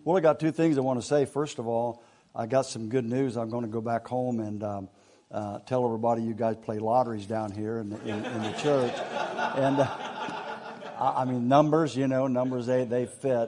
Well, I got two things I want to say. First of all, I got some good news. I'm going to go back home and tell everybody you guys play lotteries down here in the church. And I mean, numbers, numbers, they fit.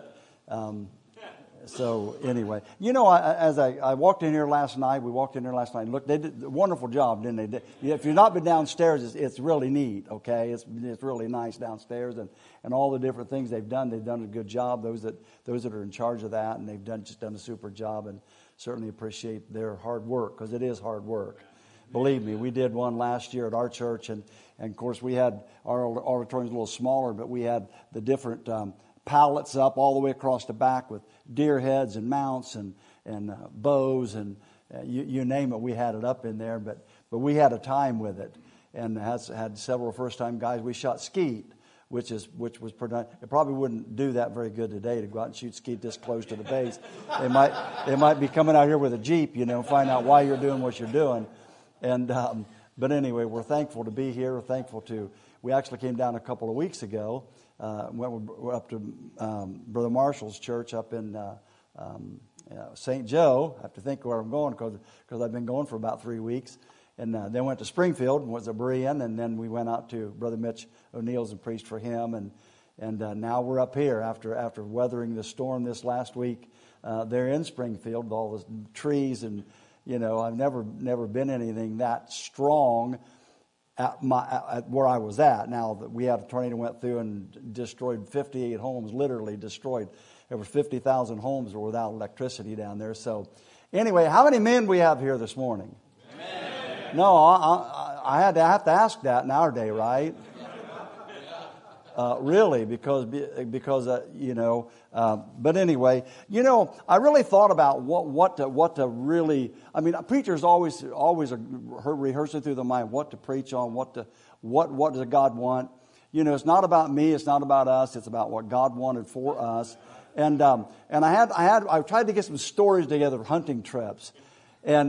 So anyway, as I walked in here last night, look, they did a wonderful job, didn't they? If you've not been downstairs, it's really neat, okay? It's really nice downstairs, and all the different things they've done a good job. Those that are in charge of that, and they've done a super job, and certainly appreciate their hard work, because it is hard work. Believe me, we did one last year at our church, and of course we had our auditorium's a little smaller, but we had the different pallets up all the way across the back with deer heads and mounts and bows and you name it, we had it up in there. But we had a time with it, and had several first-time guys. We shot skeet, which was it probably wouldn't do that very good today to go out and shoot skeet this close to the base. They might be coming out here with a Jeep, find out why you're doing what you're doing. And but anyway, we're thankful to be here. We're thankful we actually came down a couple of weeks ago. We're up to Brother Marshall's church up in St. Joe. I have to think where I'm going because I've been going for about 3 weeks. And then went to Springfield and was a Berean, and then we went out to Brother Mitch O'Neill's and preached for him. And now we're up here after weathering the storm this last week. They're in Springfield with all the trees, and I've never been anything that strong at where I was at. Now that we had a tornado went through and destroyed 58 homes, literally destroyed. There were 50,000 homes were without electricity down there. So anyway, how many men we have here this morning? Amen. No, I have to ask that in our day, right? Really, because but anyway, I really thought about what to really. I mean, preachers always are rehearsing through their mind what to preach on, what does God want. It's not about me, it's not about us, it's about what God wanted for us. And I tried to get some stories together of hunting trips, and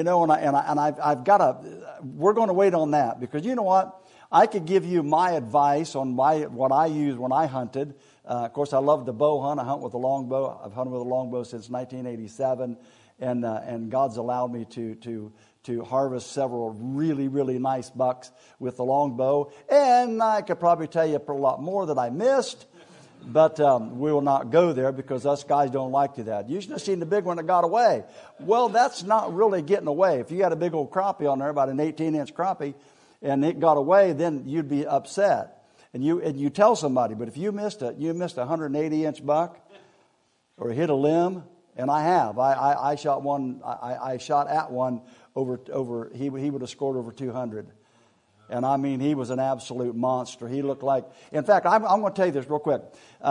I've got we're going to wait on that, because you know what. I could give you my advice on what I used when I hunted. Of course, I love the bow hunt. I hunt with a longbow. I've hunted with a longbow since 1987, and God's allowed me to harvest several really, really nice bucks with the longbow. And I could probably tell you a lot more that I missed, but we will not go there because us guys don't like to that. You should have seen the big one that got away. Well, that's not really getting away. If you had a big old crappie on there, about an 18-inch crappie, and it got away, then you'd be upset. And you tell somebody, but if you missed a 180-inch buck or hit a limb, and I have. I shot one. I shot at one over. He would have scored over 200, and I mean he was an absolute monster. He looked like. In fact, I'm going to tell you this real quick.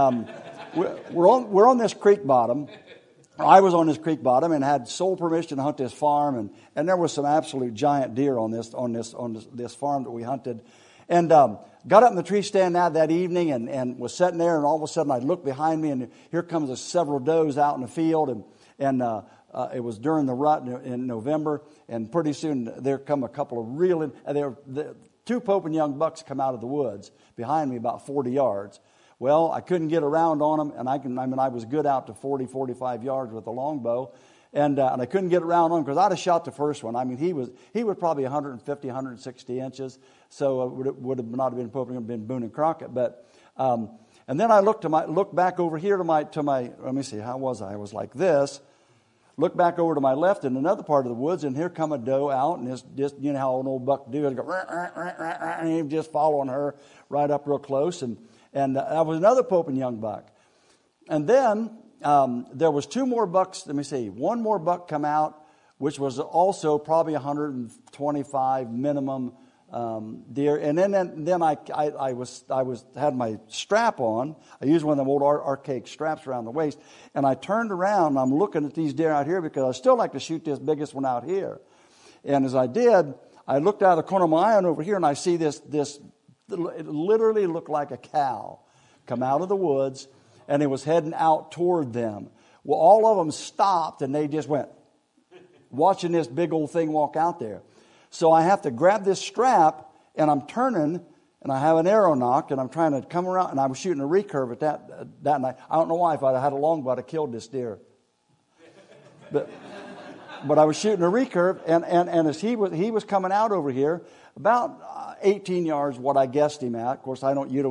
We're on this creek bottom. I was on this creek bottom and had sole permission to hunt this farm, and there was some absolute giant deer on this farm that we hunted, and got up in the tree stand that evening and was sitting there, and all of a sudden I looked behind me, and here comes several does out in the field, and it was during the rut in November, and pretty soon there come a couple of two Pope and Young bucks come out of the woods behind me about 40 yards. Well, I couldn't get around on them, and I was good out to 40, 45 yards with the longbow, and I couldn't get around on him because I'd have shot the first one. I mean, he was probably 150, 160 inches, so it would have not have been Pope, it would have been Boone and Crockett. But and then I looked back over here to my. Let me see, how was I? I was like this. Looked back over to my left in another part of the woods, and here come a doe out, and just how an old buck do it, go and he just following her right up real close, and that was another Pope and Young buck. And then there was two more bucks. Let me see. One more buck come out, which was also probably 125 minimum deer. And then I had my strap on. I used one of them old archaic straps around the waist. And I turned around, and I'm looking at these deer out here because I still like to shoot this biggest one out here. And as I did, I looked out of the corner of my eye and over here, and I see this. It literally looked like a cow come out of the woods, and it was heading out toward them. Well, all of them stopped, and they just went, watching this big old thing walk out there. So I have to grab this strap, and I'm turning, and I have an arrow nock, and I'm trying to come around, and I was shooting a recurve at that night. I don't know why. If I'd had a longbow, I'd have killed this deer. But I was shooting a recurve, and as he was coming out over here, about 18 yards, what I guessed him at. Of course,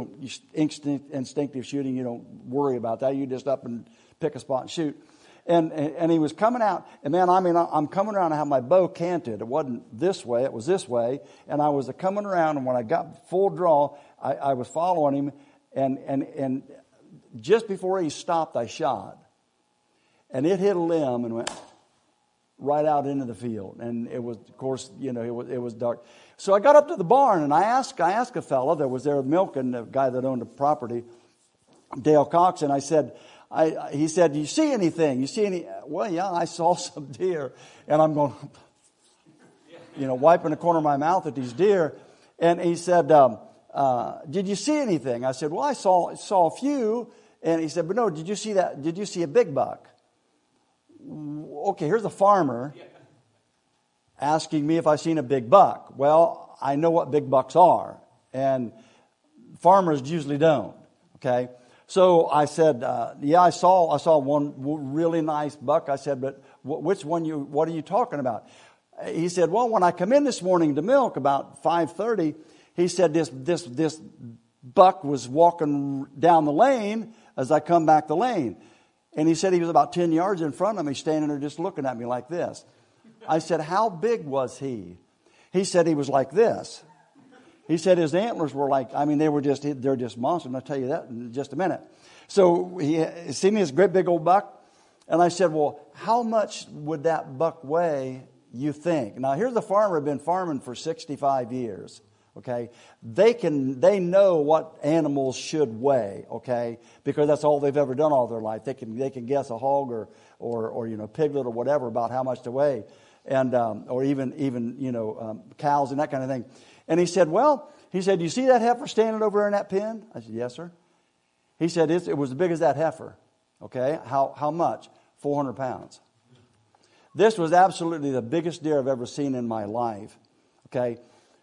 instinctive shooting, you don't worry about that. You just up and pick a spot and shoot. And he was coming out, and man, I'm coming around. I have my bow canted. It wasn't this way; it was this way. And I was coming around, and when I got full draw, I was following him, and just before he stopped, I shot, and it hit a limb and went right out into the field. And it was, of course, it was dark. So I got up to the barn, and I asked a fellow that was there milking, the guy that owned the property, Dale Cox, and I said. He said, "You see anything? You see any?" Well, yeah, I saw some deer, and I'm going, wiping the corner of my mouth at these deer. And he said, "Did you see anything?" I said, "Well, I saw a few." And he said, "But no, did you see that? Did you see a big buck?" Okay, here's a farmer asking me if I've seen a big buck. Well, I know what big bucks are, and farmers usually don't. Okay. So I said, "Yeah, I saw one really nice buck." I said, "But which one? What are you talking about?" He said, "Well, when I come in this morning to milk about 5:30, he said this buck was walking down the lane as I come back the lane, and he said he was about 10 yards in front of me, standing there just looking at me like this." I said, "How big was he?" He said he was like this. He said his antlers were they're just monsters. And I'll tell you that in just a minute. So he seen this great big old buck. And I said, "Well, how much would that buck weigh, you think?" Now, here's the farmer been farming for 65 years. Okay. They know what animals should weigh. Okay. Because that's all they've ever done all their life. They can guess a hog or piglet or whatever about how much to weigh. And, or even cows and that kind of thing. And he said, "You see that heifer standing over there in that pen?" I said, "Yes, sir." He said, "It was as big as that heifer." Okay. How much? 400 pounds. This was absolutely the biggest deer I've ever seen in my life. Okay.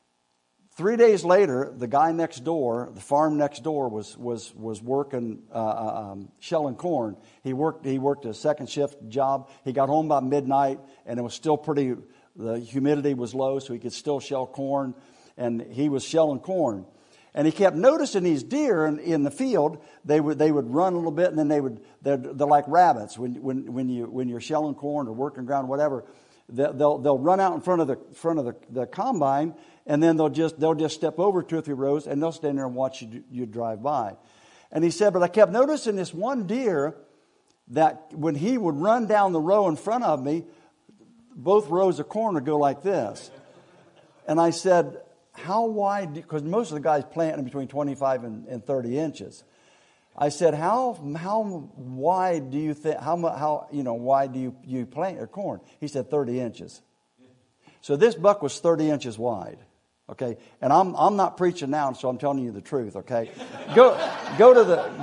3 days later, the guy next door, the farm next door was working, shelling corn. He worked a second shift job. He got home about midnight, and it was still the humidity was low, so he could still shell corn. And he was shelling corn, and he kept noticing these deer in the field. They would run a little bit, and then they're like rabbits when you're shelling corn or working ground, whatever. They'll run out in front of the combine, and then they'll just step over 2 or 3 rows, and they'll stand there and watch you drive by. And he said, but I kept noticing this one deer that when he would run down the row in front of me, both rows of corn would go like this. And I said, "How wide?" Because most of the guys planting between 25 and 30 inches. I said, "How wide do you think? How wide do you plant your corn?" He said, 30 inches. So this buck was 30 inches wide. Okay, and I'm not preaching now, so I'm telling you the truth. Okay, go to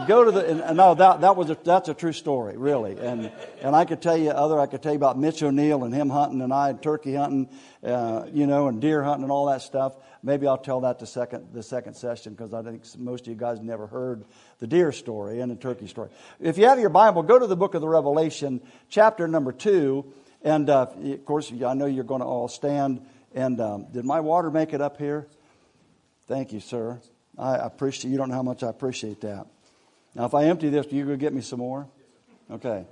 the. That's a true story, really. And I could tell you about Mitch O'Neill and him hunting, and I turkey hunting, and deer hunting and all that stuff. Maybe I'll tell that the second session, because I think most of you guys never heard the deer story and the turkey story. If you have your Bible, go to the book of the Revelation, chapter number 2, and of course I know you're going to all stand. And did my water make it up here? Thank you, sir. I appreciate. You don't know how much I appreciate that. Now, if I empty this, are you going to get me some more? Okay.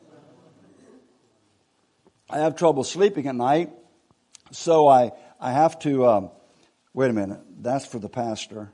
I have trouble sleeping at night, so I have to. Wait a minute. That's for the pastor.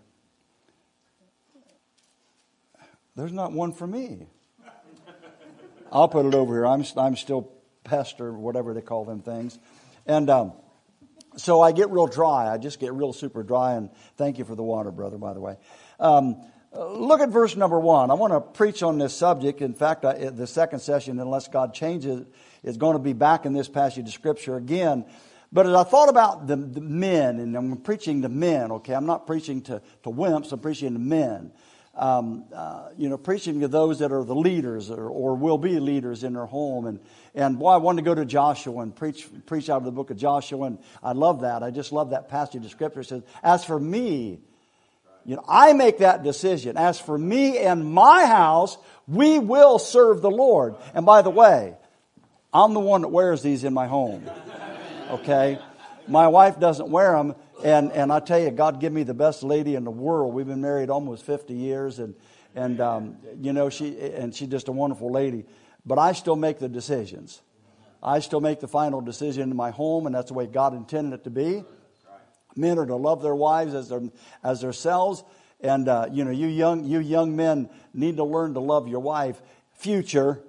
There's not one for me. I'll put it over here. I'm still pastor, whatever they call them things, and. So I get real dry. I just get real super dry. And thank you for the water, brother, by the way. Look at verse number 1. I want to preach on this subject. In fact, the second session, unless God changes, is going to be back in this passage of Scripture again. But as I thought about the men, and I'm preaching to men, okay? I'm not preaching to wimps. I'm preaching to men. Preaching to those that are the leaders or will be leaders in their home. And boy, I wanted to go to Joshua and preach out of the book of Joshua. And I love that. I just love that passage of Scripture. It says, "As for me, I make that decision. As for me and my house, we will serve the Lord. And by the way, I'm the one that wears these in my home. Okay? My wife doesn't wear them. And I tell you, God give me the best lady in the world. We've been married almost 50 years. She's just a wonderful lady. But I still make the decisions. I still make the final decision in my home. And that's the way God intended it to be. Men are to love their wives as themselves. And, you young men need to learn to love your wife. Future,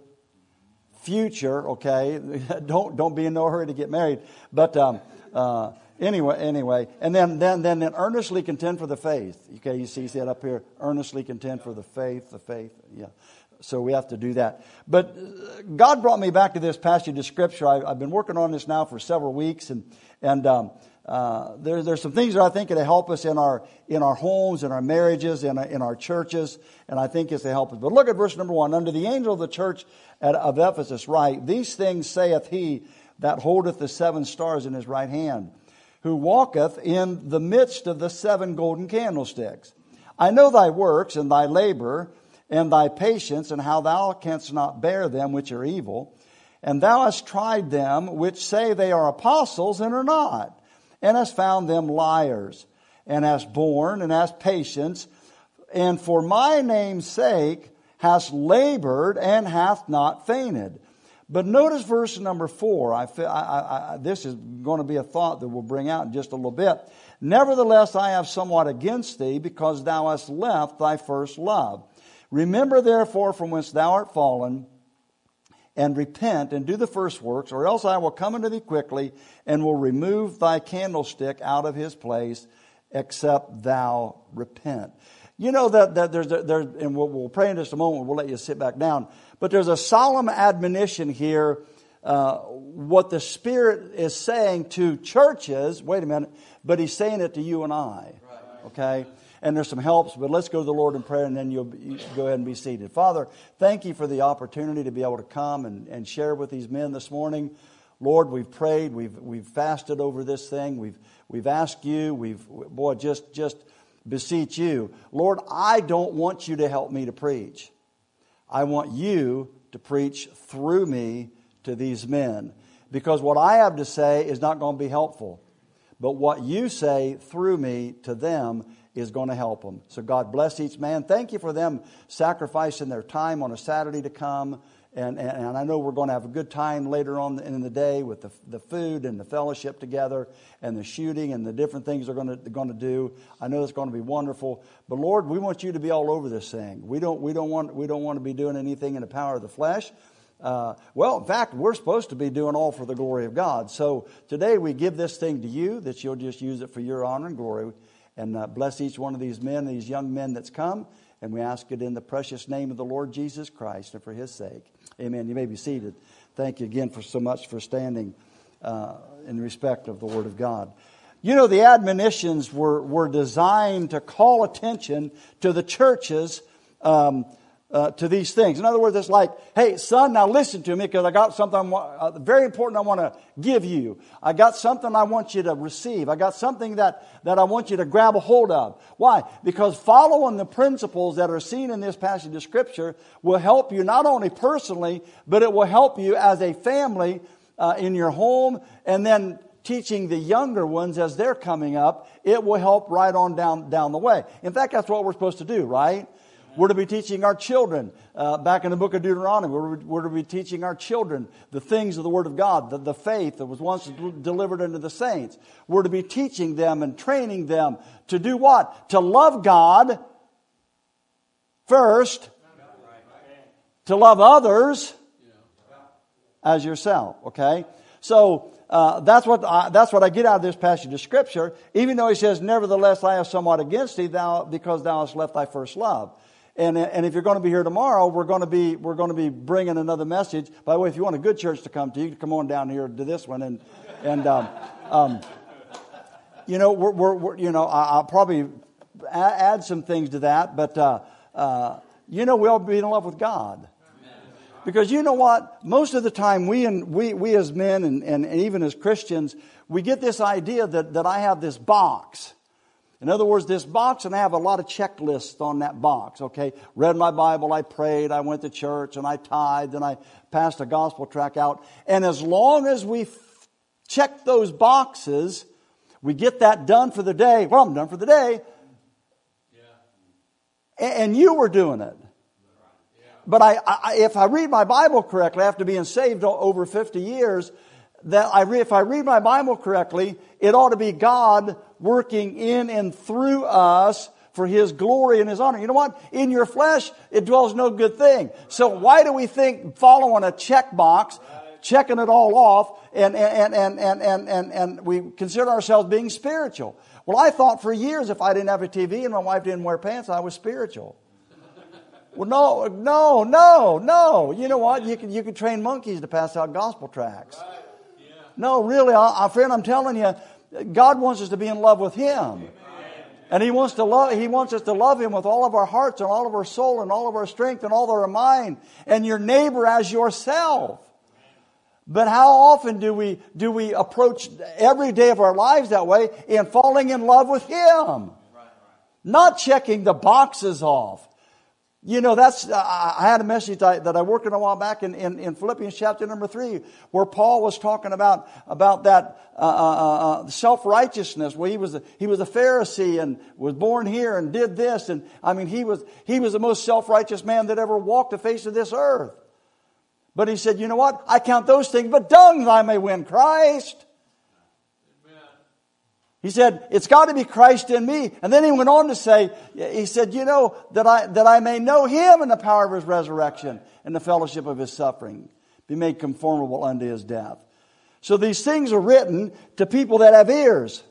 okay? Don't be in no hurry to get married. But anyway, and then earnestly contend for the faith. Okay, you see that up here. Earnestly contend for the faith. Yeah. So we have to do that. But God brought me back to this passage of Scripture. I've been working on this now for several weeks, and there's some things that I think that help us in our homes, in our marriages, in our churches, and I think it's to help us. But look at verse number 1. Unto the angel of the church of Ephesus write, These things saith he that holdeth the 7 stars in his right hand, who walketh in the midst of the 7 golden candlesticks. I know thy works and thy labor and thy patience, and how thou canst not bear them which are evil. And thou hast tried them which say they are apostles and are not, and hast found them liars, and hast borne and hast patience, and for my name's sake hast labored and hath not fainted. But notice verse number 4. This is going to be a thought that we'll bring out in just a little bit. Nevertheless, I have somewhat against thee, because thou hast left thy first love. Remember therefore from whence thou art fallen, and repent and do the first works, or else I will come unto thee quickly, and will remove thy candlestick out of his place, except thou repent. You know that there's and we'll pray in just a moment. We'll let you sit back down. But there's a solemn admonition here. What the Spirit is saying to churches. Wait a minute, but He's saying it to you and I. Okay. And there's some helps, but let's go to the Lord in prayer, and then you go ahead and be seated. Father, thank you for the opportunity to be able to come and share with these men this morning. Lord, we've prayed, we've fasted over this thing, we've asked you, just beseech you. Lord, I don't want you to help me to preach. I want you to preach through me to these men, because what I have to say is not going to be helpful, but what you say through me to them is going to help them. So God bless each man. Thank you for them sacrificing their time on a Saturday to come. And I know we're going to have a good time later on in the day with the food and the fellowship together and the shooting and the different things they're going to do. I know it's going to be wonderful. But Lord, we want you to be all over this thing. We don't want to be doing anything in the power of the flesh. In fact, we're supposed to be doing all for the glory of God. So today we give this thing to you, that you'll just use it for your honor and glory. And bless each one of these men, these young men that's come. And we ask it in the precious name of the Lord Jesus Christ and for His sake. Amen. You may be seated. Thank you again for so much for standing in respect of the Word of God. You know, the admonitions were designed to call attention to the churches to these things. In other words, it's like, hey, son, now listen to me, because I got something very important I want to give you. I got something I want you to receive. I got something that I want you to grab a hold of. Why? Because following the principles that are seen in this passage of Scripture will help you not only personally, but it will help you as a family in your home, and then teaching the younger ones as they're coming up. It will help right on down the way. In fact, that's what we're supposed to do, right? We're to be teaching our children, back in the book of Deuteronomy, we're to be teaching our children the things of the Word of God, the faith that was once delivered unto the saints. We're to be teaching them and training them to do what? To love God first, to love others as yourself, okay? So that's what I get out of this passage of Scripture, even though he says, nevertheless, I have somewhat against thee, because thou hast left thy first love. And if you're going to be here tomorrow, we're going to be bringing another message. By the way, if you want a good church to come to, you can come on down here to this one. I'll probably add some things to that. But we all be in love with God, because you know what? Most of the time, we as men and even as Christians, we get this idea that I have this box. In other words, this box, and I have a lot of checklists on that box, okay? Read my Bible, I prayed, I went to church, and I tithed, and I passed a gospel tract out. And as long as we check those boxes, we get that done for the day. Well, I'm done for the day. And you were doing it. But if I read my Bible correctly, after being saved over 50 years, if I read my Bible correctly, it ought to be God working in and through us for His glory and His honor. You know what? In your flesh, it dwells no good thing. So why do we think following a check box, checking it all off, and we consider ourselves being spiritual? Well, I thought for years if I didn't have a TV and my wife didn't wear pants, I was spiritual. Well, no. You know what? You can train monkeys to pass out gospel tracts. No, really, friend, I'm telling you, God wants us to be in love with Him. And He wants us to love Him with all of our hearts and all of our soul and all of our strength and all of our mind, and your neighbor as yourself. But how often do we approach every day of our lives that way in falling in love with Him? Not checking the boxes off. You know, I had a message that I worked on a while back in Philippians chapter number 3, where Paul was talking about that self-righteousness, where he was a Pharisee and was born here and did this, and I mean he was the most self-righteous man that ever walked the face of this earth. But he said, you know what? I count those things but dung that I may win Christ. He said, it's got to be Christ in me. And then he went on to say, he said, you know, that I may know Him in the power of His resurrection and the fellowship of His suffering, be made conformable unto His death. So these things are written to people that have ears.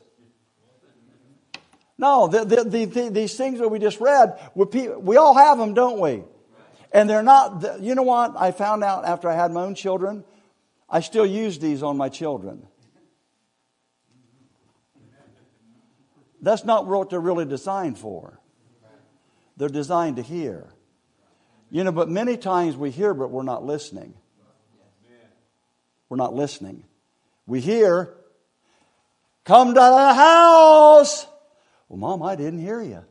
No, these things that we just read, we all have them, don't we? And they're not, you know what? I found out after I had my own children, I still use these on my children. That's not what they're really designed for. They're designed to hear. You know, but many times we hear, but we're not listening. We're not listening. We hear, come to the house. Well, Mom, I didn't hear you.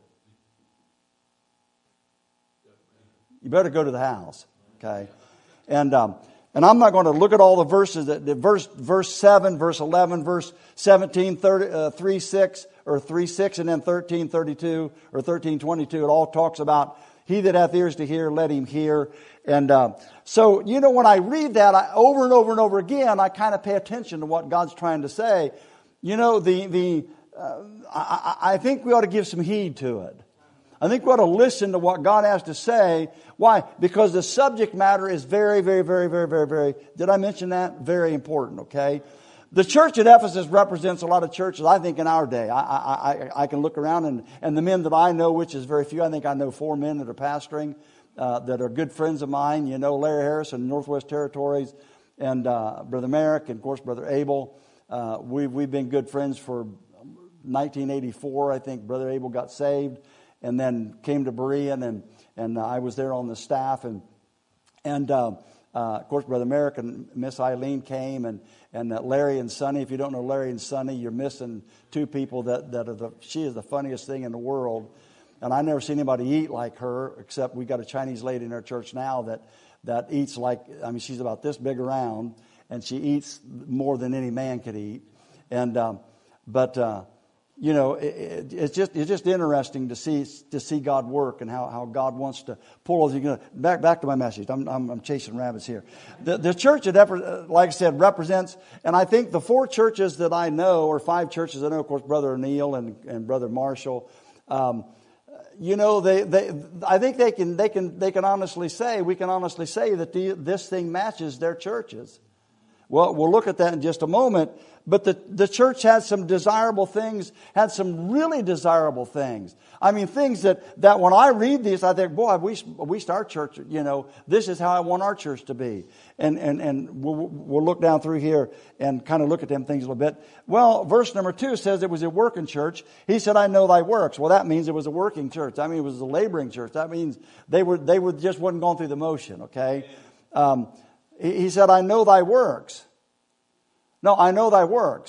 You better go to the house. Okay? And I'm not going to look at all the verses. Verse 7, verse 11, verse 17, 3, 6, or 3, 6, and then 13, 32, or 13, 22. It all talks about he that hath ears to hear, let him hear. And so, you know, when I read that over and over and over again, I kind of pay attention to what God's trying to say. You know, I think we ought to give some heed to it. I think we ought to listen to what God has to say. Why? Because the subject matter is very, very, very, very, very, very, did I mention that? Very important, okay? The church at Ephesus represents a lot of churches, I think, in our day. I can look around and the men that I know, which is very few, I think I know 4 men that are pastoring, that are good friends of mine. You know, Larry Harris in the Northwest Territories, and Brother Merrick, and of course Brother Abel. We've been good friends for 1984. I think Brother Abel got saved and then came to Berean, and I was there on the staff, and of course Brother Merrick and Miss Eileen came, and Larry and Sonny. If you don't know Larry and Sonny, you're missing 2 people that are she is the funniest thing in the world. And I never seen anybody eat like her, except we got a Chinese lady in our church now that eats like, I mean, she's about this big around, and she eats more than any man could eat. And you know, it's just interesting to see God work and how God wants to pull us. Back to my message. I'm chasing rabbits here. The church that, like I said, represents, and I think the 4 churches that I know, or 5 churches I know, of course, Brother Neil and Brother Marshall. You know, I think they can honestly say, we can honestly say that this thing matches their churches. Well, we'll look at that in just a moment. But the church had some desirable things, had some really desirable things. I mean, things that when I read these, I think, boy, we wish our church, you know, this is how I want our church to be. And we'll look down through here and kind of look at them things a little bit. Well, verse number 2 says it was a working church. He said, I know thy works. Well, that means it was a working church. I mean, it was a laboring church. That means they just wasn't going through the motion, okay? He said, I know thy works. No, I know thy works.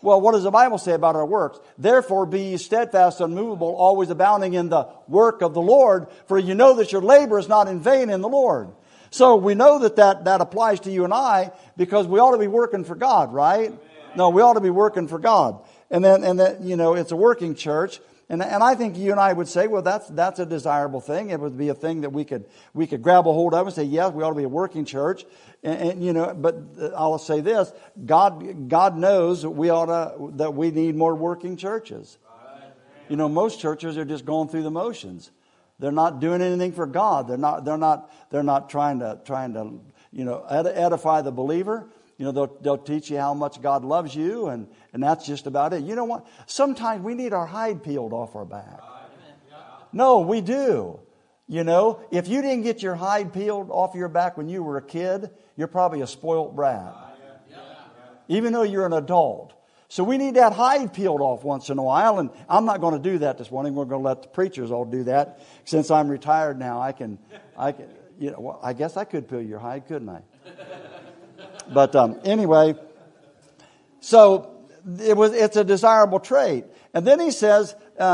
Well, what does the Bible say about our works? Therefore be ye steadfast, unmovable, always abounding in the work of the Lord, for you know that your labor is not in vain in the Lord. So we know that applies to you and I, because we ought to be working for God, right? No, we ought to be working for God. And then, it's a working church. And I think you and I would say, well, that's a desirable thing. It would be a thing that we could grab a hold of and say, yes, we ought to be a working church. But I'll say this: God knows that we need more working churches. Most churches are just going through the motions. They're not doing anything for God. They're not trying to edify the believer. They'll teach you how much God loves you, and that's just about it. You know what? Sometimes we need our hide peeled off our back. No, we do. If you didn't get your hide peeled off your back when you were a kid, you're probably a spoiled brat. Even though you're an adult. So we need that hide peeled off once in a while, and I'm not going to do that this morning. We're going to let the preachers all do that. Since I'm retired now, I guess I could peel your hide, couldn't I? But anyway, so it's a desirable trait. And then he says,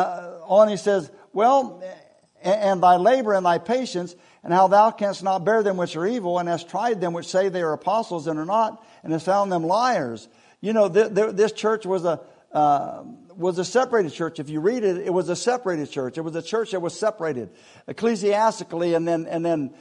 well, and thy labor and thy patience, and how thou canst not bear them which are evil, and hast tried them which say they are apostles and are not, and hast found them liars. This church was a separated church. If you read it, it was a separated church. It was a church that was separated ecclesiastically, and then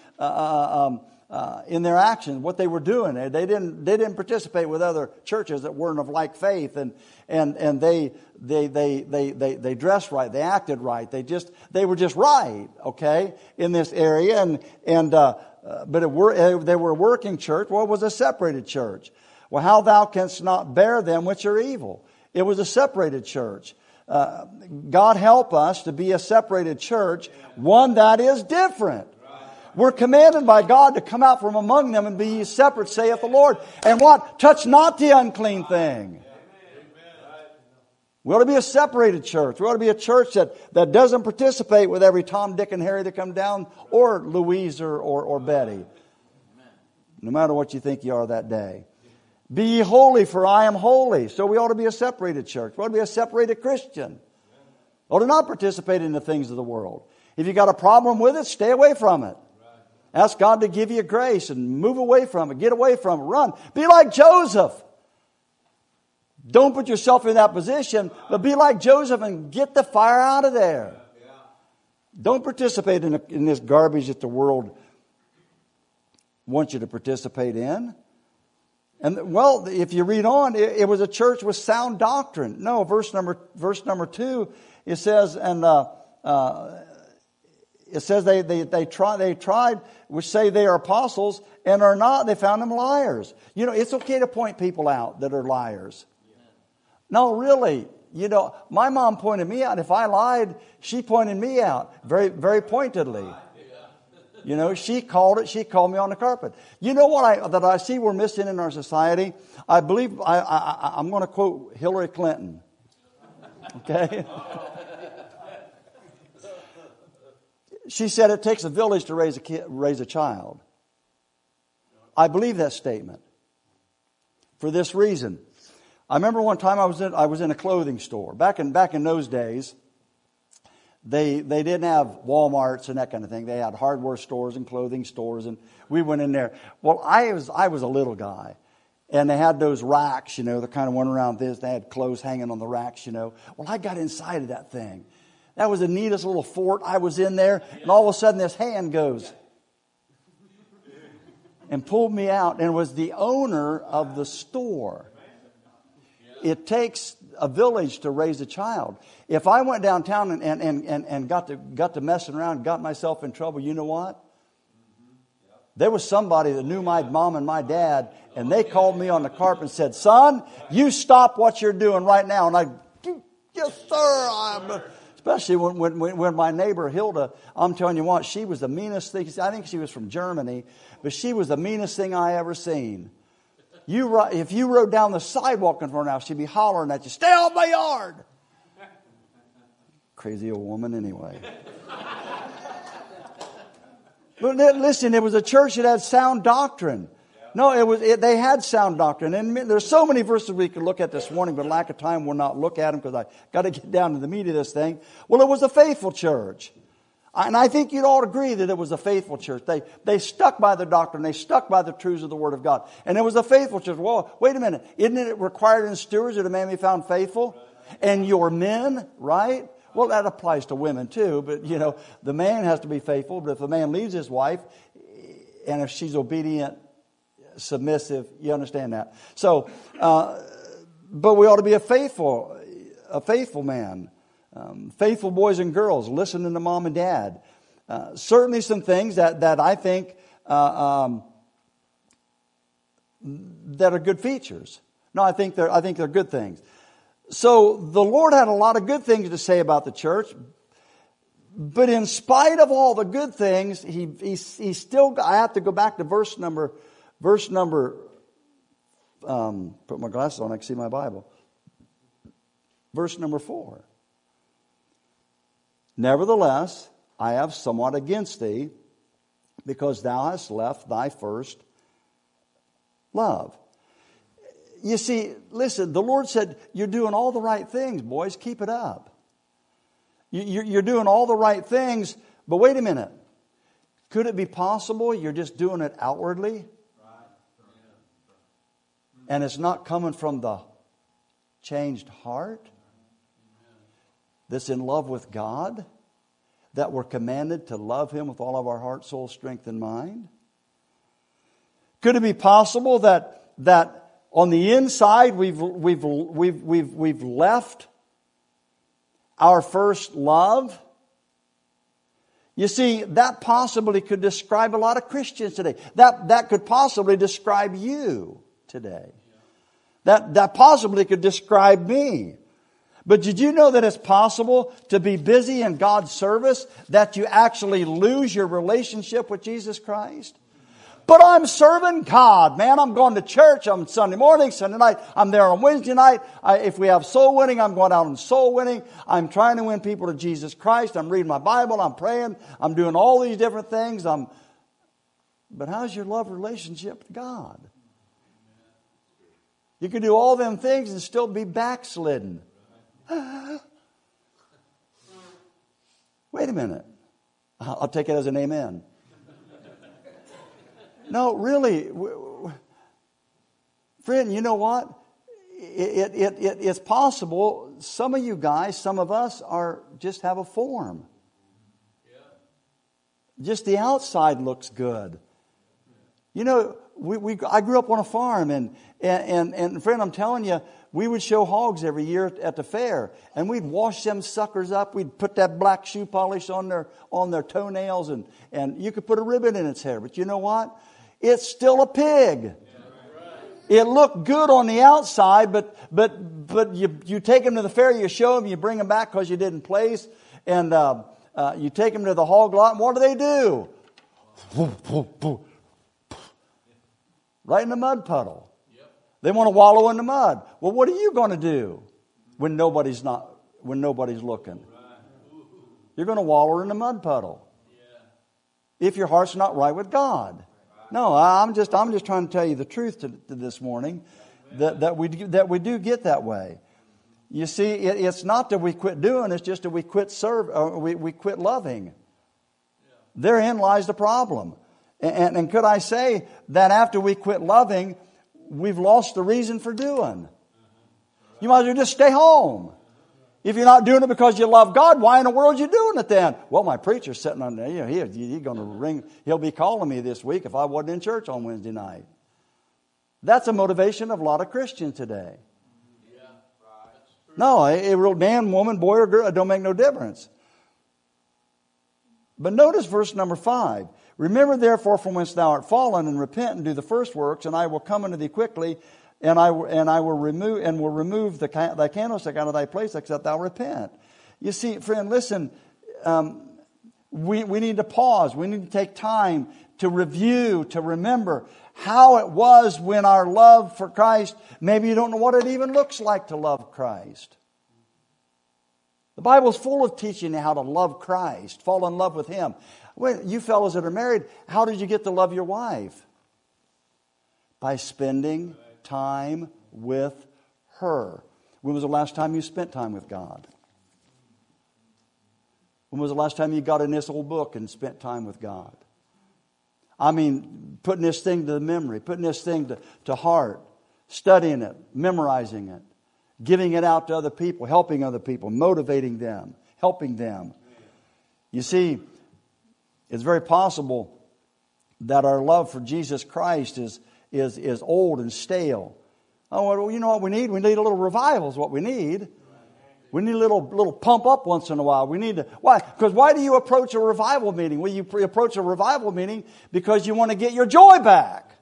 in their actions, what they were doing. They didn't participate with other churches that weren't of like faith, and they dressed right, they acted right, they were just right, okay, in this area, but they were a working church. Well, it was a separated church. Well, how thou canst not bear them which are evil. It was a separated church. God help us to be a separated church, one that is different. We're commanded by God to come out from among them and be ye separate, saith the Lord. And what? Touch not the unclean thing. We ought to be a separated church. We ought to be a church that doesn't participate with every Tom, Dick, and Harry that come down, or Louise or Betty. No matter what you think you are that day. Be ye holy, for I am holy. So we ought to be a separated church. We ought to be a separated Christian. We ought to not participate in the things of the world. If you got a problem with it, stay away from it. Ask God to give you grace and move away from it. Get away from it. Run. Be like Joseph. Don't put yourself in that position, but be like Joseph and get the fire out of there. Don't participate in this garbage that the world wants you to participate in. And well, if you read on, it was a church with sound doctrine. No, verse number 2, it says, it says they tried, which say they are apostles and are not. They found them liars. It's okay to point people out that are liars. No, really. My mom pointed me out. If I lied, she pointed me out very, very pointedly. She called me on the carpet. You know what I see we're missing in our society? I believe, I'm going to quote Hillary Clinton. Okay? She said it takes a village to raise a child. I believe that statement. For this reason. I remember one time I was in a clothing store. Back in those days, They didn't have Walmarts and that kind of thing. They had hardware stores and clothing stores, and we went in there. Well, I was a little guy, and they had those racks, that kind of went around this. They had clothes hanging on the racks, Well, I got inside of that thing. That was the neatest little fort. I was in there, and all of a sudden this hand goes and pulled me out, and it was the owner of the store. It takes a village to raise a child. If I went downtown and got to messing around, got myself in trouble, you know what? There was somebody that knew my mom and my dad, and they called me on the carpet and said, "Son, you stop what you're doing right now." And I, "Yes, sir." Especially when my neighbor Hilda, I'm telling you what, she was the meanest thing. I think she was from Germany, but she was the meanest thing I ever seen. If you rode down the sidewalk in front of her house, she'd be hollering at you, "Stay off my yard!" Crazy old woman anyway. But listen, it was a church that had sound doctrine. No, they had sound doctrine. And there's so many verses we could look at this morning, but lack of time will not look at them because I got to get down to the meat of this thing. Well, it was a faithful church. And I think you'd all agree that it was a faithful church. They stuck by the doctrine. They stuck by the truths of the Word of God. And it was a faithful church. Well, wait a minute. Isn't it required in stewards that a man be found faithful? And your men, right? Well, that applies to women too. But, the man has to be faithful. But if a man leaves his wife, and if she's obedient, submissive, you understand that. So, but we ought to be a faithful man. Faithful boys and girls, listening to mom and dad. Certainly some things that I think that are good features. No, I think they're good things. So the Lord had a lot of good things to say about the church, but in spite of all the good things, he still. I have to go back to verse number. Put my glasses on, I can see my Bible. Verse number 4. Nevertheless, I have somewhat against thee, because thou hast left thy first love. You see, listen, the Lord said, you're doing all the right things, boys, keep it up. You're doing all the right things, but wait a minute. Could it be possible you're just doing it outwardly? And it's not coming from the changed heart that's in love with God, that we're commanded to love Him with all of our heart, soul, strength, and mind? Could it be possible that on the inside we've left our first love? You see, that possibly could describe a lot of Christians today. That could possibly describe you today. That possibly could describe me. But did you know that it's possible to be busy in God's service that you actually lose your relationship with Jesus Christ? But I'm serving God, man. I'm going to church on Sunday morning, Sunday night. I'm there on Wednesday night. If we have soul winning, I'm going out on soul winning. I'm trying to win people to Jesus Christ. I'm reading my Bible. I'm praying. I'm doing all these different things. But how's your love relationship with God? You can do all them things and still be backslidden. Wait a minute. I'll take it as an amen. No, really. Friend, you know what? It's possible some of you guys, some of us just have a form. Just the outside looks good. I grew up on a farm, and friend, I'm telling you, we would show hogs every year at the fair, and we'd wash them suckers up. We'd put that black shoe polish on their toenails, and you could put a ribbon in its hair. But you know what? It's still a pig. It looked good on the outside, but you take them to the fair, you show them, you bring them back because you didn't place, and you take them to the hog lot, and what do? Right in the mud puddle. They want to wallow in the mud. Well, what are you going to do when nobody's looking? You're going to wallow in the mud puddle. If your heart's not right with God. No, I'm just trying to tell you the truth to this morning, that we do get that way. You see, it's not that we quit doing; it's just that we quit we quit loving. Therein lies the problem. And could I say that after we quit loving, we've lost the reason for doing? You might as well just stay home. If you're not doing it because you love God, why in the world are you doing it then? Well, my preacher's sitting on there. He's going to ring. He'll be calling me this week if I wasn't in church on Wednesday night. That's a motivation of a lot of Christians today. No, a real man, woman, boy, or girl, it don't make no difference. But notice verse number 5. Remember therefore from whence thou art fallen, and repent and do the first works, and I will come unto thee quickly, and I will remove thy candlestick out of thy place, except thou repent. You see, friend, listen. We need to pause. We need to take time to review, to remember how it was when our love for Christ. Maybe you don't know what it even looks like to love Christ. The Bible's full of teaching you how to love Christ, fall in love with Him. Well, you fellows that are married, how did you get to love your wife? By spending time with her. When was the last time you spent time with God? When was the last time you got in this old book and spent time with God? I mean, putting this thing to the memory, putting this thing to heart, studying it, memorizing it, giving it out to other people, helping other people, motivating them, helping them. You see, it's very possible that our love for Jesus Christ is old and stale. Oh, well, you know what we need? We need a little revival is what we need. We need a little pump up once in a while. We need to, why? Because why do you approach a revival meeting? Well, you approach a revival meeting because you want to get your joy back.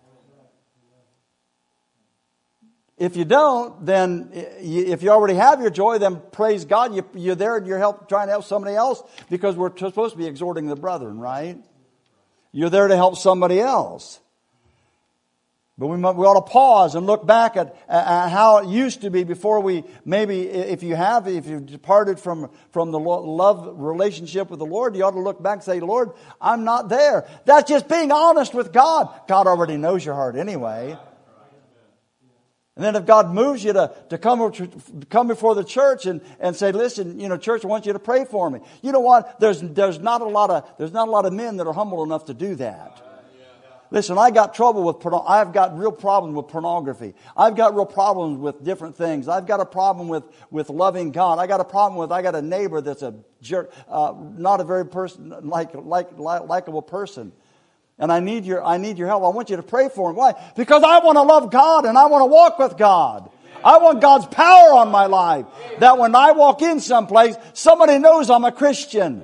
If you don't, then if you already have your joy, then praise God, you're there and you're trying to help somebody else because we're supposed to be exhorting the brethren, right? You're there to help somebody else. But we ought to pause and look back at how it used to be before we, maybe if you've departed from the love relationship with the Lord, you ought to look back and say, Lord, I'm not there. That's just being honest with God. God already knows your heart anyway. And then if God moves you to come before the church and say, listen, church, I want you to pray for me. You know what? There's not a lot of men that are humble enough to do that. Listen, I've got real problems with pornography. I've got real problems with different things. I've got a problem with loving God. I got a neighbor that's a jerk, not a very likable person. And I need your help. I want you to pray for him. Why? Because I want to love God and I want to walk with God. I want God's power on my life. That when I walk in someplace, somebody knows I'm a Christian.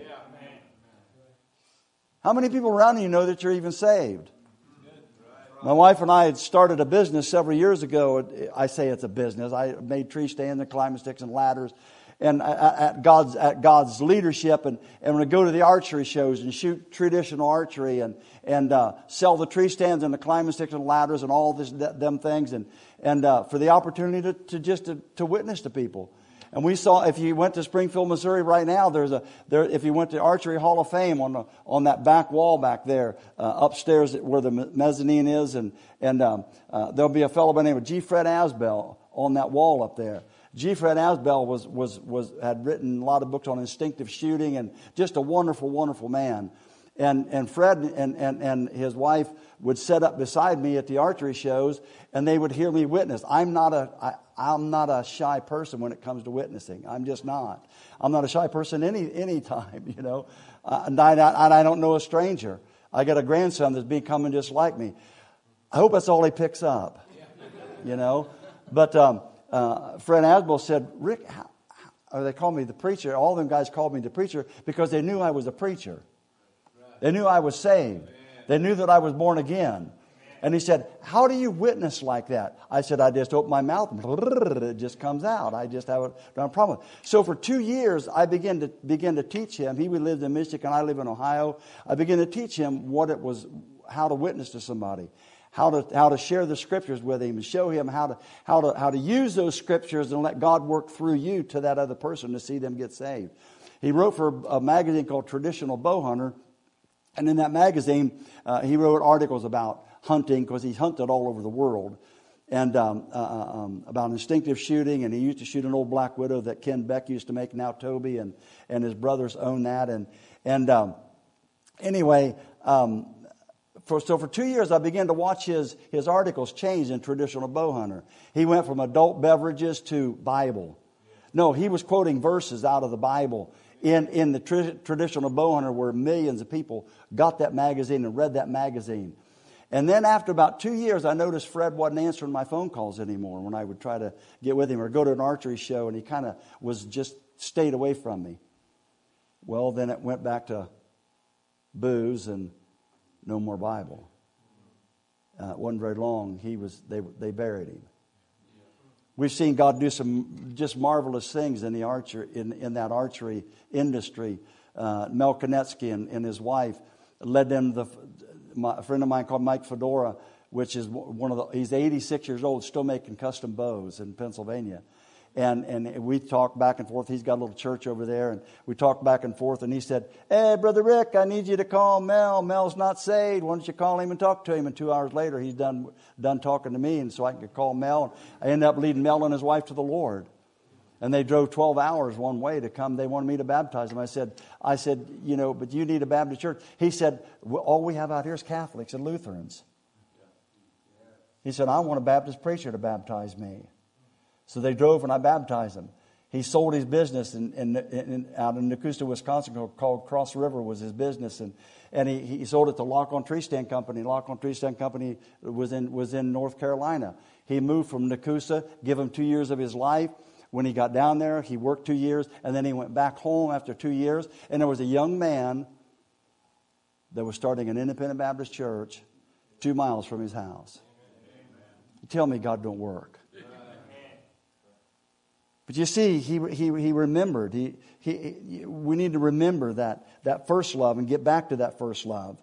How many people around you know that you're even saved? My wife and I had started a business several years ago. I say it's a business. I made tree stands and climbing sticks and ladders, and at God's leadership, and we go to the archery shows and shoot traditional archery and sell the tree stands and the climbing sticks and ladders and all them things, and for the opportunity to witness to people. And we saw, if you went to Springfield, Missouri right now, if you went to Archery Hall of Fame on that back wall back there, upstairs where the mezzanine is, and there'll be a fellow by the name of G. Fred Asbell on that wall up there. G. Fred Asbell had written a lot of books on instinctive shooting and just a wonderful, wonderful man. And Fred and his wife would sit up beside me at the archery shows, and they would hear me witness. I'm not a shy person when it comes to witnessing. I'm just not. I'm not a shy person any time, and I don't know a stranger. I got a grandson that's becoming just like me. I hope that's all he picks up, But Fred Asbell said, Rick, or they called me the preacher. All them guys called me the preacher because they knew I was a preacher. They knew I was saved. They knew that I was born again. And he said, how do you witness like that? I said, I just open my mouth and it just comes out. I just have a problem. So for 2 years, I began to teach him. He lived in Michigan. I live in Ohio. I began to teach him how to witness to somebody, how to share the scriptures with him, and show him how to use those scriptures and let God work through you to that other person to see them get saved. He wrote for a magazine called Traditional Bowhunter. And in that magazine, he wrote articles about hunting because he's hunted all over the world, and about instinctive shooting. And he used to shoot an old black widow that Ken Beck used to make, now Toby, and his brothers own that. For 2 years, I began to watch his articles change in Traditional Bowhunter. He went from adult beverages to Bible. No, he was quoting verses out of the Bible. In the Traditional Bowhunter, where millions of people got that magazine and read that magazine. And then after about 2 years, I noticed Fred wasn't answering my phone calls anymore when I would try to get with him or go to an archery show, and he kind of stayed away from me. Well, then it went back to booze and no more Bible. It wasn't very long. They buried him. We've seen God do some just marvelous things in the that archery industry. Mel Konetsky and his wife led them to a friend of mine called Mike Fedora, which is he's 86 years old, still making custom bows in Pennsylvania. And we talked back and forth. He's got a little church over there, and we talked back and forth. And he said, "Hey, Brother Rick, I need you to call Mel. Mel's not saved. Why don't you call him and talk to him?" And 2 hours later, he's done talking to me, and so I could call Mel. I ended up leading Mel and his wife to the Lord. And they drove 12 hours one way to come. They wanted me to baptize them. I said, but you need a Baptist church. He said, all we have out here is Catholics and Lutherans. He said, I want a Baptist preacher to baptize me. So they drove and I baptized him. He sold his business out in Nacusta, Wisconsin, called Cross River was his business. And he sold it to Lock-On Tree Stand Company. Lock-On Tree Stand Company was in North Carolina. He moved from Nacusta, give him 2 years of his life. When he got down there, he worked 2 years, and then he went back home after 2 years. And there was a young man that was starting an independent Baptist church 2 miles from his house. You tell me God don't work. But you see, he remembered. We need to remember that first love and get back to that first love.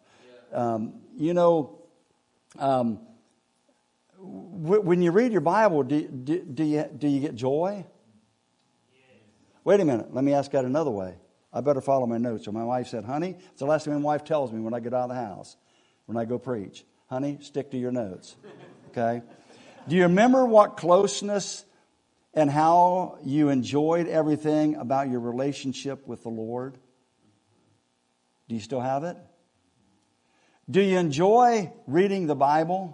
When you read your Bible, do you get joy? Wait a minute. Let me ask that another way. I better follow my notes. So my wife said, honey, it's the last thing my wife tells me when I get out of the house, when I go preach. Honey, stick to your notes. Okay? Do you remember what closeness and how you enjoyed everything about your relationship with the Lord? Do you still have it? Do you enjoy reading the Bible?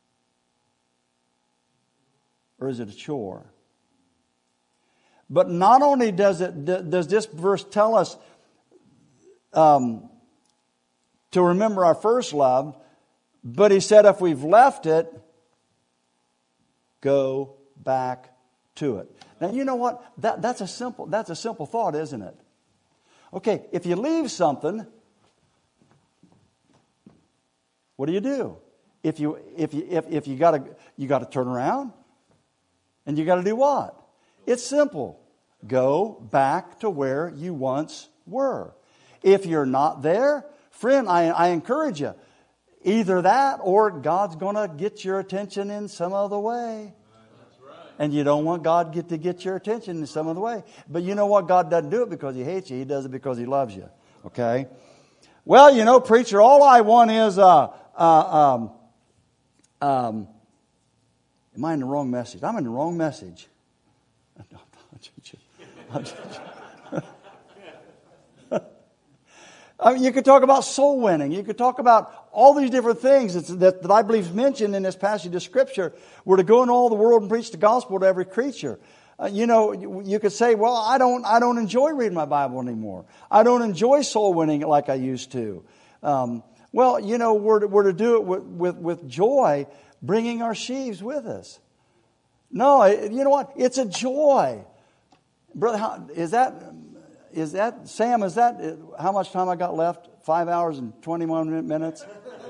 Or is it a chore? But not only does this verse tell us to remember our first love, but he said if we've left it, go back to it. Now you know what? That's a simple thought, isn't it? Okay, if you leave something, what do? If you got to turn around, and you got to do what? It's simple. Go back to where you once were. If you're not there, friend, I encourage you. Either that or God's going to get your attention in some other way. That's right. And you don't want God to get your attention in some other way. But you know what? God doesn't do it because He hates you. He does it because He loves you. Okay? Well, preacher, all I want is am I in the wrong message? I'm in the wrong message. I mean, you could talk about soul winning. You could talk about all these different things that I believe is mentioned in this passage of Scripture. We're to go into all the world and preach the gospel to every creature. You could say, well, I don't enjoy reading my Bible anymore. I don't enjoy soul winning like I used to. We're to do it with joy, bringing our sheaves with us. No, you know what? It's a joy. Brother, is that Sam, is that how much time I got left? 5 hours and 21 minutes?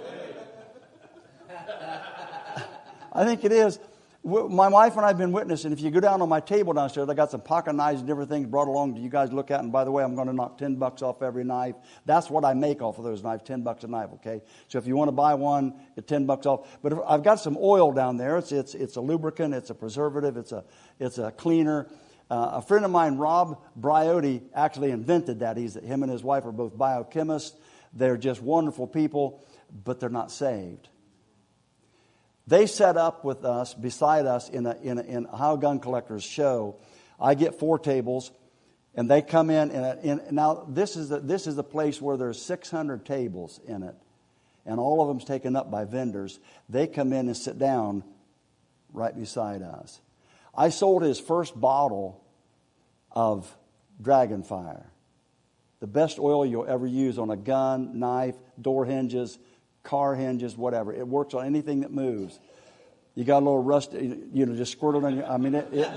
I think it is. My wife and I have been witnessing. If you go down on my table downstairs, I got some pocket knives and different things brought along to you guys to look at. And by the way, I'm going to knock $10 off every knife. That's what I make off of those knives, $10 a knife, okay? So if you want to buy one, get $10 off. But I've got some oil down there. It's a lubricant. It's a preservative. It's a cleaner. A friend of mine, Rob Briotti, actually invented that. Him and his wife are both biochemists. They're just wonderful people, but they're not saved. They set up with us, beside us, in Ohio Gun Collectors show. I get 4 tables, and they come in. Now this is the place where there's 600 tables in it, and all of them's taken up by vendors. They come in and sit down right beside us. I sold his first bottle of Dragonfire, the best oil you'll ever use on a gun, knife, door hinges, car hinges, whatever. It works on anything that moves. You got a little rust, just squirt it on you. I mean,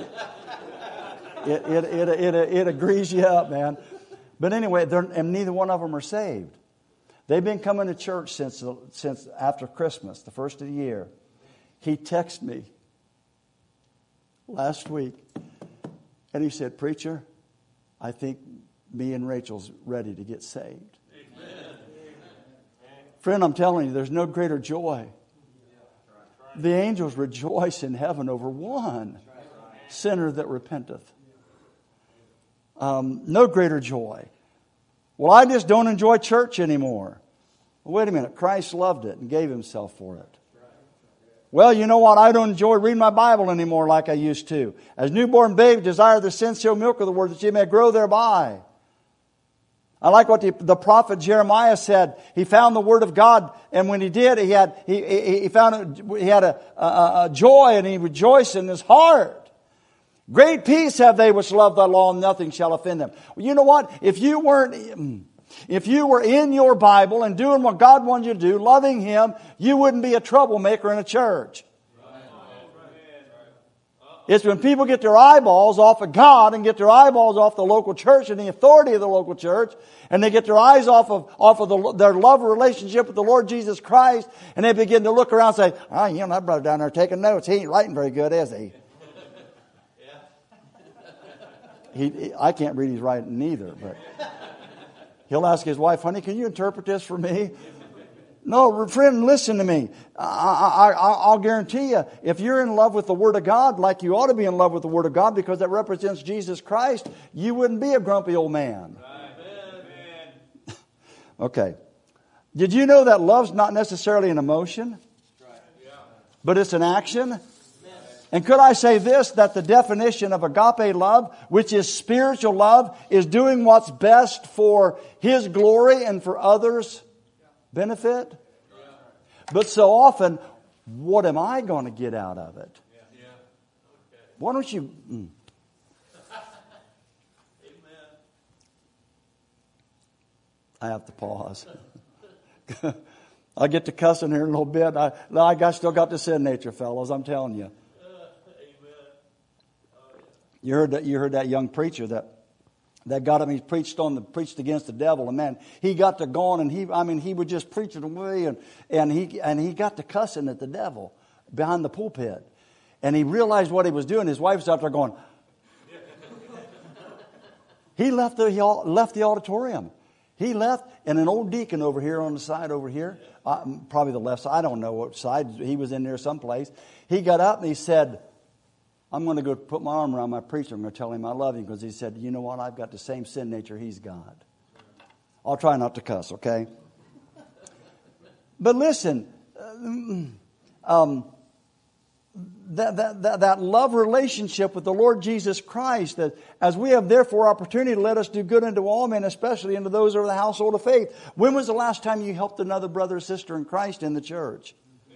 it'll grease you up, man. But anyway, and neither one of them are saved. They've been coming to church since after Christmas, the first of the year. He texted me last week, and he said, "Preacher, I think me and Rachel's ready to get saved." Amen. Friend, I'm telling you, there's no greater joy. The angels rejoice in heaven over one sinner that repenteth. No greater joy. Well, I just don't enjoy church anymore. Well, wait a minute. Christ loved it and gave Himself for it. Well, you know what? I don't enjoy reading my Bible anymore like I used to. As newborn babes desire the sincere milk of the Word that ye may grow thereby. I like what the prophet Jeremiah said. He found the Word of God, and when he did, he had a joy, and he rejoiced in his heart. Great peace have they which love thy law, and nothing shall offend them. Well, you know what? If you were in your Bible and doing what God wanted you to do, loving Him, you wouldn't be a troublemaker in a church. It's when people get their eyeballs off of God and get their eyeballs off the local church and the authority of the local church, and they get their eyes off of their love relationship with the Lord Jesus Christ, and they begin to look around and say, that brother down there taking notes, he ain't writing very good, is he? I can't read his writing neither, but he'll ask his wife, honey, can you interpret this for me? No, friend, listen to me. I'll guarantee you, if you're in love with the Word of God, like you ought to be in love with the Word of God because that represents Jesus Christ, you wouldn't be a grumpy old man. Amen. Okay. Did you know that love's not necessarily an emotion, but it's an action? And could I say this, that the definition of agape love, which is spiritual love, is doing what's best for His glory and for others' benefit? But so often, what am I going to get out of it? Why don't you... I have to pause. I'll get to cussing here in a little bit. I still got the sin nature, fellows, I'm telling you. You heard that young preacher that got him. He preached against the devil, and man, he got to going, and he would just preach it away, and he got to cussing at the devil behind the pulpit, and he realized what he was doing. His wife's out there going. He left the auditorium. He left, and an old deacon over here on the side over here, probably the left side. I don't know what side. He was in there someplace. He got up and he said, I'm going to go put my arm around my preacher. I'm going to tell him I love him, because he said, you know what? I've got the same sin nature he's got. I'll try not to cuss, okay? But listen, that love relationship with the Lord Jesus Christ, that as we have therefore opportunity to let us do good unto all men, especially unto those of the household of faith. When was the last time you helped another brother or sister in Christ in the church?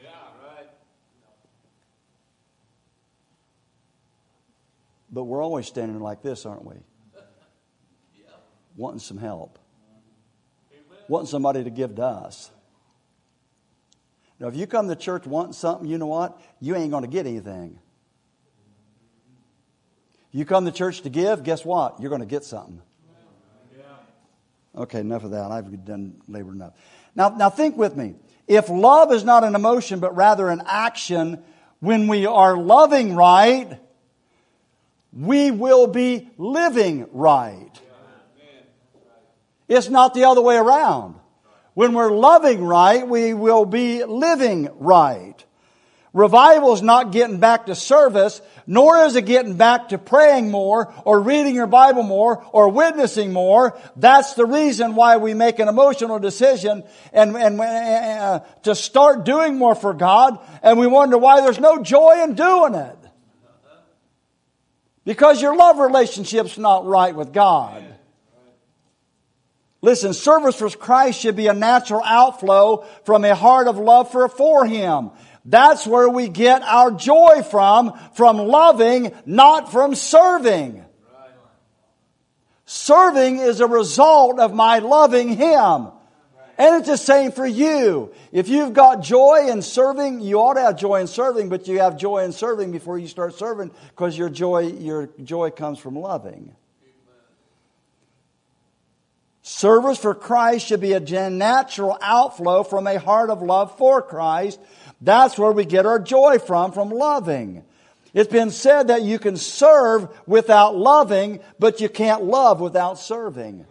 But we're always standing like this, aren't we? Wanting some help. Wanting somebody to give to us. Now, if you come to church wanting something, you know what? You ain't going to get anything. You come to church to give, guess what? You're going to get something. Okay, enough of that. I've done labor enough. Now think with me. If love is not an emotion, but rather an action, when we are loving right, we will be living right. It's not the other way around. When we're loving right, we will be living right. Revival is not getting back to service, nor is it getting back to praying more, or reading your Bible more, or witnessing more. That's the reason why we make an emotional decision and to start doing more for God, and we wonder why there's no joy in doing it. Because your love relationship's not right with God. Listen, service for Christ should be a natural outflow from a heart of love for Him. That's where we get our joy from loving, not from serving. Serving is a result of my loving Him. And it's the same for you. If you've got joy in serving, you ought to have joy in serving, but you have joy in serving before you start serving, because your joy comes from loving. Service for Christ should be a natural outflow from a heart of love for Christ. That's where we get our joy from loving. It's been said that you can serve without loving, but you can't love without serving.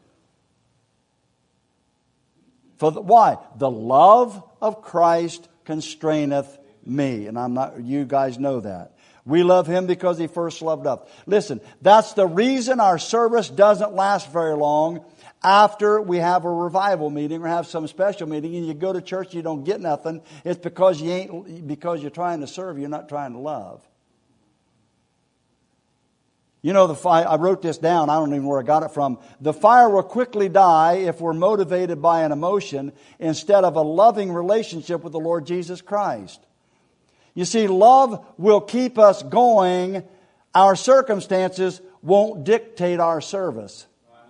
Why? The love of Christ constraineth me. And you guys know that. We love Him because He first loved us. Listen, that's the reason our service doesn't last very long after we have a revival meeting or have some special meeting and you go to church and you don't get nothing. It's because because you're trying to serve, you're not trying to love. You know, I wrote this down. I don't even know where I got it from. The fire will quickly die if we're motivated by an emotion instead of a loving relationship with the Lord Jesus Christ. You see, love will keep us going. Our circumstances won't dictate our service.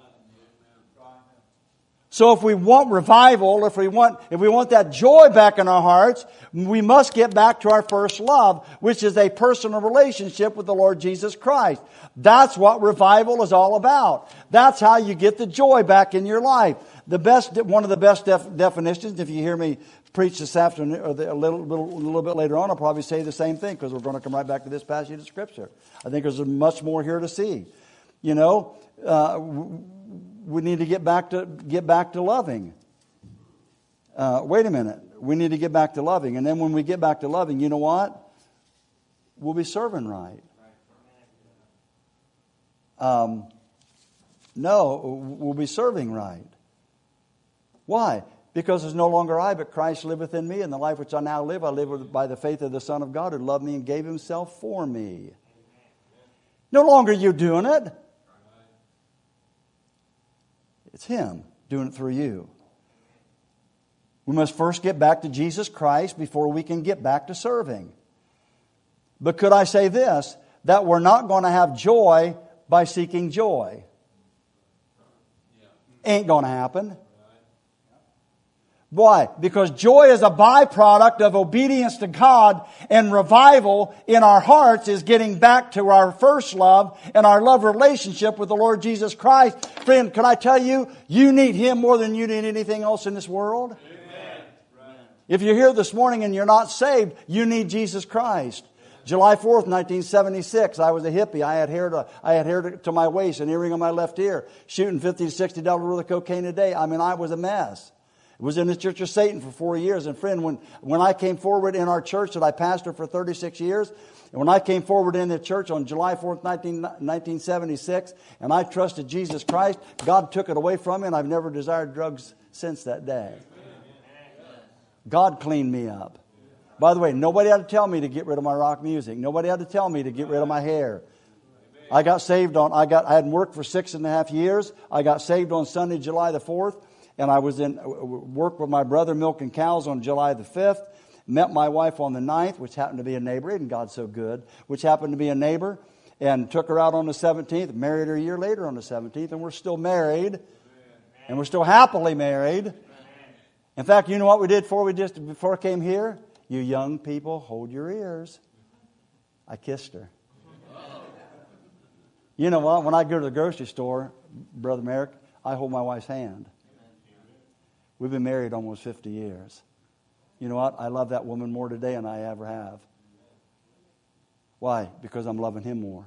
So if we want revival, if we want that joy back in our hearts, we must get back to our first love, which is a personal relationship with the Lord Jesus Christ. That's what revival is all about. That's how you get the joy back in your life. One of the best definitions, if you hear me preach this afternoon, or a little bit later on, I'll probably say the same thing because we're going to come right back to this passage of Scripture. I think there's much more here to see. You know, we need to get back to loving. Wait a minute. We need to get back to loving. And then when we get back to loving, you know what? We'll be serving right. No, we'll be serving right. Why? Because it's no longer I, but Christ liveth in me, and the life which I now live, I live by the faith of the Son of God who loved me and gave Himself for me. No longer you doing it. It's Him doing it through you. We must first get back to Jesus Christ before we can get back to serving. But could I say this? That we're not going to have joy by seeking joy. Ain't going to happen. Why? Because joy is a byproduct of obedience to God, and revival in our hearts is getting back to our first love and our love relationship with the Lord Jesus Christ. Friend, can I tell you, you need Him more than you need anything else in this world? Amen. If you're here this morning and you're not saved, you need Jesus Christ. July 4th, 1976, I was a hippie. I had hair to my waist, an earring on my left ear, shooting $50 to $60 worth of cocaine a day. I mean, I was a mess. I was in the Church of Satan for 4 years. And friend, when I came forward in our church that I pastored for 36 years, and when I came forward in the church on July 4th, 1976, and I trusted Jesus Christ, God took it away from me, and I've never desired drugs since that day. God cleaned me up. By the way, nobody had to tell me to get rid of my rock music. Nobody had to tell me to get rid of my hair. I got saved I hadn't worked for 6.5 years. I got saved on Sunday, July the 4th. And I was worked with my brother milking cows on July the 5th. Met my wife on the 9th, which happened to be a neighbor. Isn't God so good? Which happened to be a neighbor. And took her out on the 17th. Married her a year later on the 17th. And we're still married. And we're still happily married. In fact, you know what we did before I came here? You young people, hold your ears. I kissed her. You know what? When I go to the grocery store, Brother Merrick, I hold my wife's hand. We've been married almost 50 years. You know what? I love that woman more today than I ever have. Why? Because I'm loving Him more.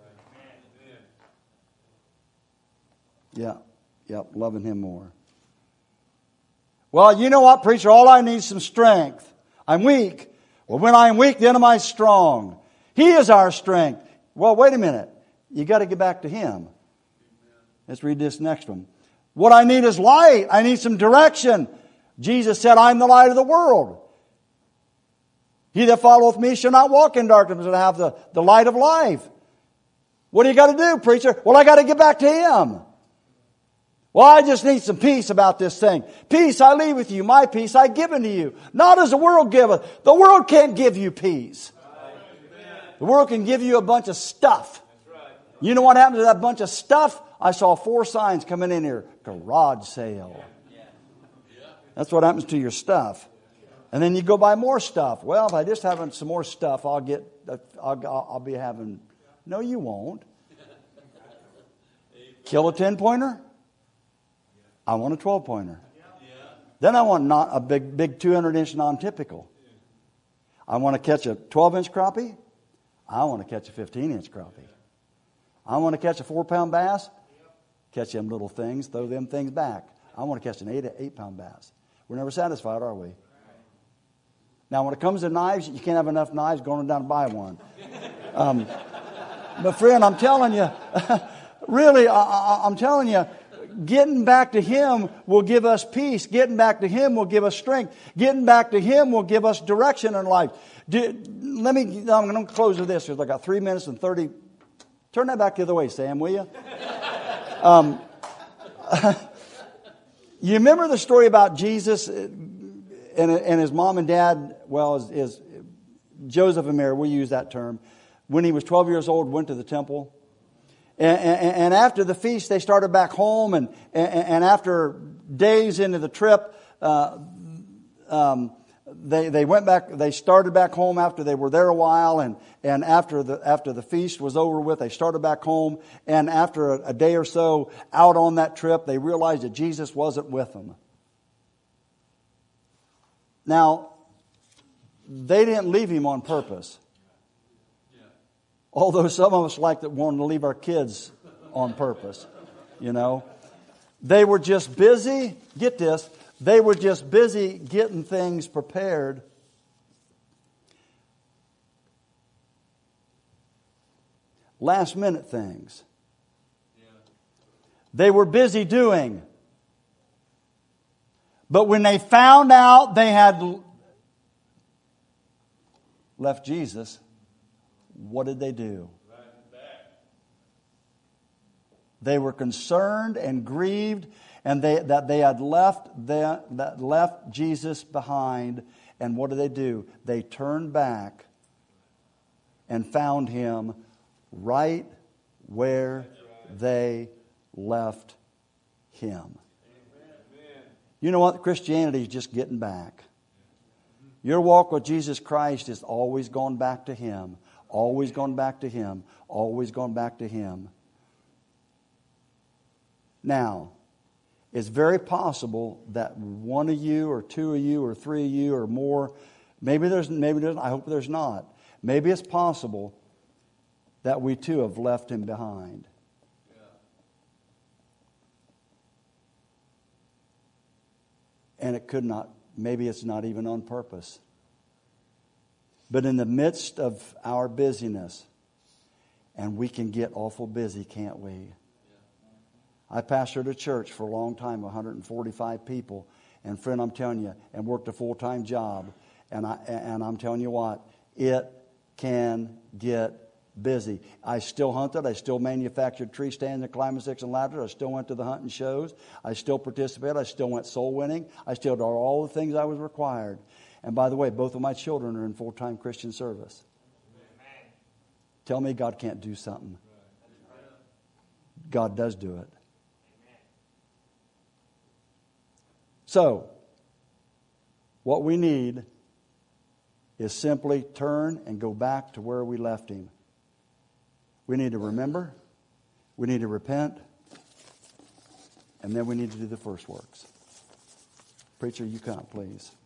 Loving Him more. Well, you know what, preacher? All I need is some strength. I'm weak. Well, when I'm weak, then am I strong. He is our strength. Well, wait a minute. You got to get back to Him. Let's read this next one. What I need is light. I need some direction. Jesus said, I'm the light of the world. He that followeth me shall not walk in darkness, but have the light of life. What do you got to do, preacher? Well, I got to get back to Him. Well, I just need some peace about this thing. Peace I leave with you. My peace I give unto you. Not as the world giveth. The world can't give you peace. The world can give you a bunch of stuff. You know what happened to that bunch of stuff? I saw 4 signs coming in here. Garage sale. That's what happens to your stuff. And then you go buy more stuff. Well, if I just have some more stuff, I'll be having... No, you won't. Kill a 10-pointer? I want a 12-pointer. Then I want a big 200-inch non-typical. I want to catch a 12-inch crappie. I want to catch a 15-inch crappie. I want to catch a 4-pound bass. Catch them little things, throw them things back. I want to catch an 8-pound bass. We're never satisfied, are we? Now, when it comes to knives, you can't have enough knives going down to buy one. But friend, I'm telling you, really, I'm telling you, getting back to Him will give us peace. Getting back to Him will give us strength. Getting back to Him will give us direction in life. I'm going to close with this because I got 3 minutes and 30. Turn that back the other way, Sam, will you? You remember the story about Jesus and his mom and dad? Well, is Joseph and Mary, we use that term. When he was 12 years old, went to the temple. And after the feast, they started back home. And after days into the trip, they went back. They started back home after they were there a while. And after the feast was over with, they started back home. And after a day or so out on that trip, they realized that Jesus wasn't with them. Now, they didn't leave Him on purpose. Although some of us like that wanted to leave our kids on purpose, you know. They were just busy, get this, they were just busy getting things prepared. Last minute things. They were busy doing. But when they found out they had left Jesus, what did they do? They were concerned and grieved, and that they had left Jesus behind. And what did they do? They turned back and found Him right where they left Him. You know what? Christianity is just getting back. Your walk with Jesus Christ is always going back to Him. Always going back to Him. Always going back to Him. Now, it's very possible that one of you or two of you or three of you or more, maybe there's, I hope there's not. Maybe it's possible that we too have left Him behind. And it could not, maybe it's not even on purpose. But in the midst of our busyness, and we can get awful busy, can't we? I pastored a church for a long time, 145 people. And friend, I'm telling you, and worked a full-time job. And I'm telling you what, it can get busy. I still hunted. I still manufactured tree stands and climbing sticks and ladders. I still went to the hunting shows. I still participated. I still went soul winning. I still did all the things I was required. And by the way, both of my children are in full-time Christian service. Amen. Tell me God can't do something. God does do it. Amen. So, what we need is simply turn and go back to where we left Him. We need to remember, we need to repent, and then we need to do the first works. Preacher, you come, please.